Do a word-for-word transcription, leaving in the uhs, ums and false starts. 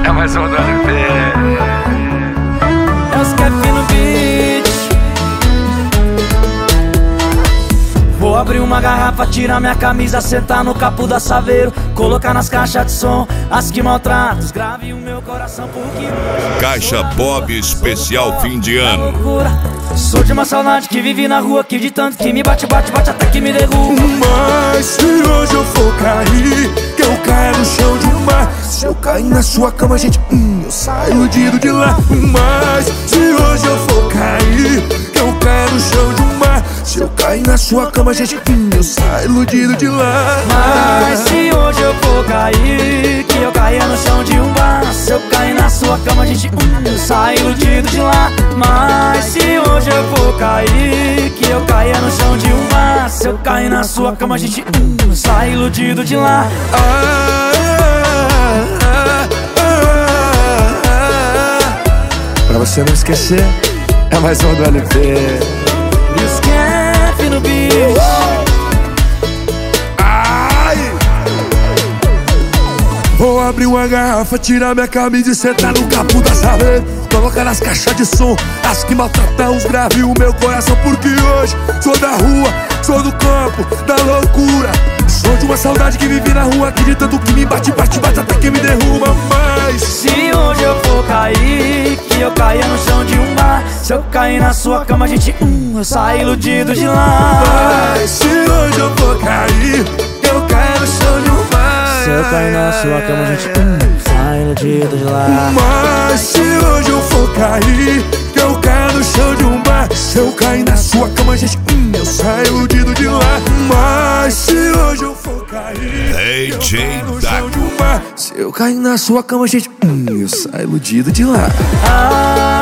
É mais um do L P. É os Kef no beat. Vou abrir uma garrafa, tirar minha camisa, sentar no capô da Saveiro, colocar nas caixas de som as que maltratam, grave o meu coração porque Caixa Bob especial fim de ano. Sou de uma saudade que vive na rua, que de tanto que me bate, bate, bate até que me derruba. Mas se hoje eu for cair, que eu caia no chão de um mar. Se eu cair na sua cama, gente, hum, eu saio iludido de lá. Mas se hoje eu for cair, que eu caia no chão de um mar. Se eu cair na sua cama, gente, hum, eu saio iludido de lá. Mas se hoje eu for cair, que eu caia no chão de um bar. Se eu cair na sua cama, gente, hum, eu saio iludido de lá. Mas se hoje eu for cair, que eu caia no chão de um bar. Se eu cair na sua cama, gente, hum, eu saio iludido de lá. Ah, ah, ah, ah. Pra você não esquecer, é mais um do L P. E os Kef no beat. Vou abrir uma garrafa, tirar minha camisa e sentar no capô da Saveiro, colocar nas caixas de som as que maltratam os graves o meu coração. Porque hoje sou da rua, sou do campo, da loucura. Sou de uma saudade que vive na rua, que de tanto que me bate, bate, bate até que me derruba. Mas se hoje eu for cair, que eu caia no chão de um bar. Se eu cair na sua cama, gente, hum, eu saio iludido de lá. Mas se hoje eu for cair, que eu caia no chão de um bar. Se eu cair na sua cama, gente, hum, sai iludido de lá. Mas se hoje eu for cair, que eu caia no chão de um bar. Se eu cair na sua cama, gente, hum, eu saio iludido de lá. Mas se hoje eu for cair, D J no chão de um bar. Se eu cair na sua cama, gente, hum, eu saio iludido de lá. Ah,